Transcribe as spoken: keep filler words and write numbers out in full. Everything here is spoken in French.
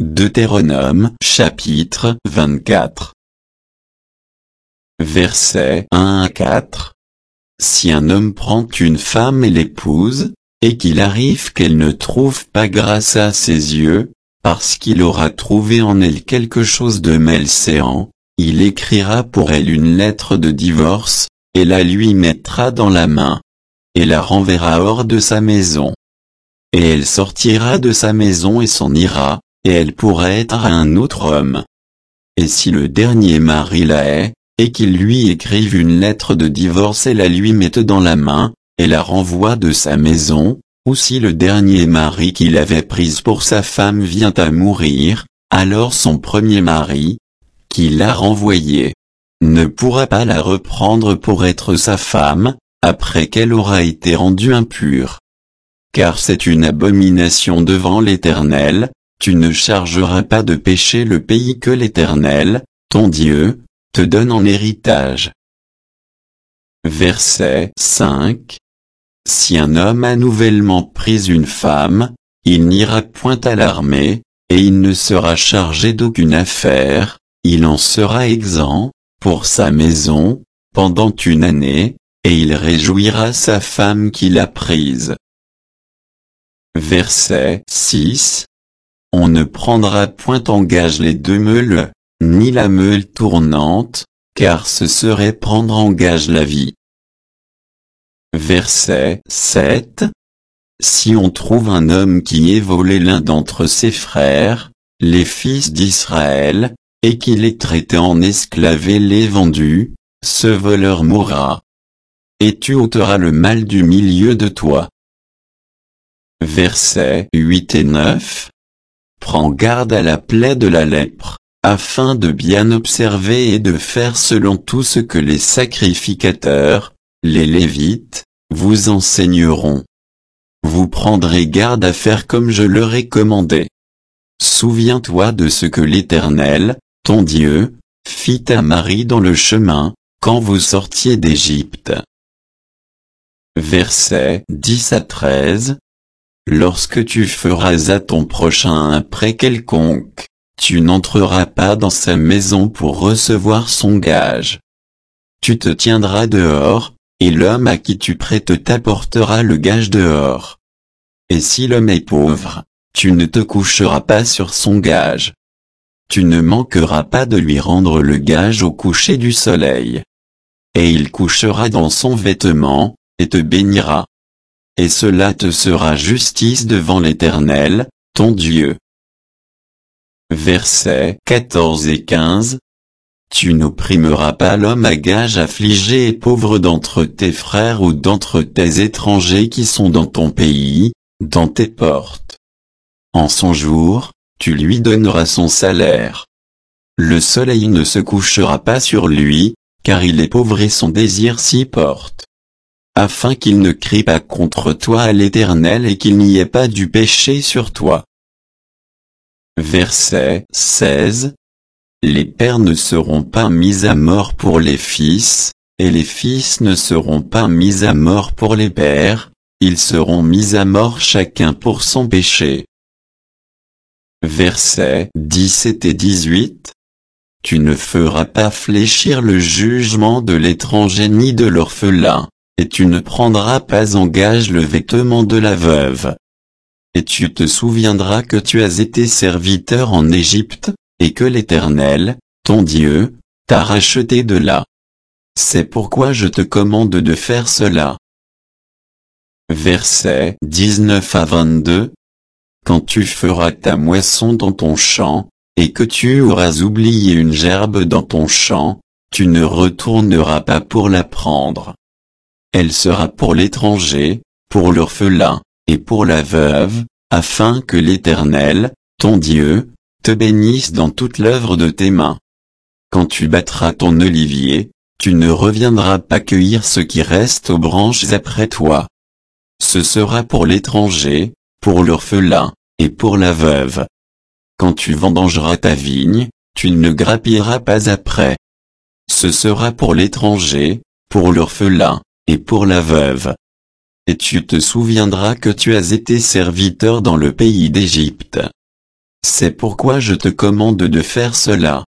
Deutéronome chapitre vingt-quatre. Versets un à quatre. Si un homme prend une femme et l'épouse, et qu'il arrive qu'elle ne trouve pas grâce à ses yeux, parce qu'il aura trouvé en elle quelque chose de malséant, il écrira pour elle une lettre de divorce, et la lui mettra dans la main, et la renverra hors de sa maison. Et elle sortira de sa maison et s'en ira, et elle pourra être à un autre homme. Et si le dernier mari la hait, et qu'il lui écrive une lettre de divorce et la lui mette dans la main, et la renvoie de sa maison, ou si le dernier mari qu'il avait prise pour sa femme vient à mourir, alors son premier mari, qui l'a renvoyée, ne pourra pas la reprendre pour être sa femme, après qu'elle aura été rendue impure. Car c'est une abomination devant l'Éternel. Tu ne chargeras pas de péché le pays que l'Éternel, ton Dieu, te donne en héritage. Verset cinq. Si un homme a nouvellement pris une femme, il n'ira point à l'armée, et il ne sera chargé d'aucune affaire, il en sera exempt, pour sa maison, pendant une année, et il réjouira sa femme qu'il a prise. Verset six. On ne prendra point en gage les deux meules, ni la meule tournante, car ce serait prendre en gage la vie. Verset sept. Si on trouve un homme qui ait volé l'un d'entre ses frères, les fils d'Israël, et qu'il ait traité en esclave et l'ait vendu, ce voleur mourra. Et tu ôteras le mal du milieu de toi. Versets huit et neuf. Prends garde à la plaie de la lèpre, afin de bien observer et de faire selon tout ce que les sacrificateurs, les Lévites, vous enseigneront. Vous prendrez garde à faire comme je leur ai commandé. Souviens-toi de ce que l'Éternel, ton Dieu, fit à Marie dans le chemin, quand vous sortiez d'Égypte. Versets dix à treize. Lorsque tu feras à ton prochain un prêt quelconque, tu n'entreras pas dans sa maison pour recevoir son gage. Tu te tiendras dehors, et l'homme à qui tu prêtes t'apportera le gage dehors. Et si l'homme est pauvre, tu ne te coucheras pas sur son gage. Tu ne manqueras pas de lui rendre le gage au coucher du soleil. Et il couchera dans son vêtement, et te bénira. Et cela te sera justice devant l'Éternel, ton Dieu. Versets quatorze et quinze. Tu n'opprimeras pas l'homme à gage affligé et pauvre d'entre tes frères ou d'entre tes étrangers qui sont dans ton pays, dans tes portes. En son jour, tu lui donneras son salaire. Le soleil ne se couchera pas sur lui, car il est pauvre et son désir s'y porte. Afin qu'il ne crie pas contre toi à l'Éternel et qu'il n'y ait pas du péché sur toi. Verset seize. Les pères ne seront pas mis à mort pour les fils, et les fils ne seront pas mis à mort pour les pères, ils seront mis à mort chacun pour son péché. Versets dix-sept et dix-huit. Tu ne feras pas fléchir le jugement de l'étranger ni de l'orphelin. Et tu ne prendras pas en gage le vêtement de la veuve. Et tu te souviendras que tu as été serviteur en Égypte, et que l'Éternel, ton Dieu, t'a racheté de là. C'est pourquoi je te commande de faire cela. Versets dix-neuf à vingt-deux. Quand tu feras ta moisson dans ton champ, et que tu auras oublié une gerbe dans ton champ, tu ne retourneras pas pour la prendre. Elle sera pour l'étranger, pour l'orphelin, et pour la veuve, afin que l'Éternel, ton Dieu, te bénisse dans toute l'œuvre de tes mains. Quand tu battras ton olivier, tu ne reviendras pas cueillir ce qui reste aux branches après toi. Ce sera pour l'étranger, pour l'orphelin, et pour la veuve. Quand tu vendangeras ta vigne, tu ne grappilleras pas après. Ce sera pour l'étranger, pour l'orphelin, et pour la veuve. Et tu te souviendras que tu as été serviteur dans le pays d'Égypte. C'est pourquoi je te commande de faire cela.